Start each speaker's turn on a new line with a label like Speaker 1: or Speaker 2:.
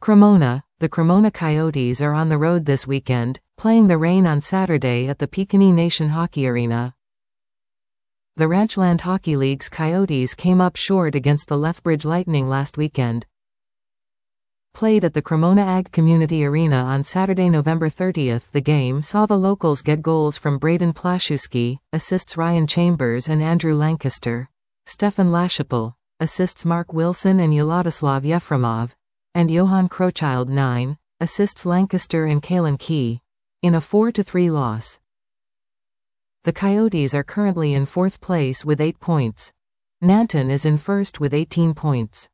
Speaker 1: Cremona. The Cremona Coyotes are on the road this weekend, playing the Reign on Saturday at the Piccaninny Nation Hockey Arena. The Ranchland Hockey League's Coyotes came up short against the Lethbridge Lightning last weekend. Played at the Cremona Ag Community Arena on Saturday, November 30th, the game saw the locals get goals from Braden Plaszewski, assists Ryan Chambers and Andrew Lancaster, Stefan Lachapelle, assists Mark Wilson and Yoladislav Yefremov, and Johan Crowchild 9, assists Lancaster and Kalen Key, in a 4-3 loss. The Coyotes are currently in fourth place with 8 points. Nanton is in first with 18 points.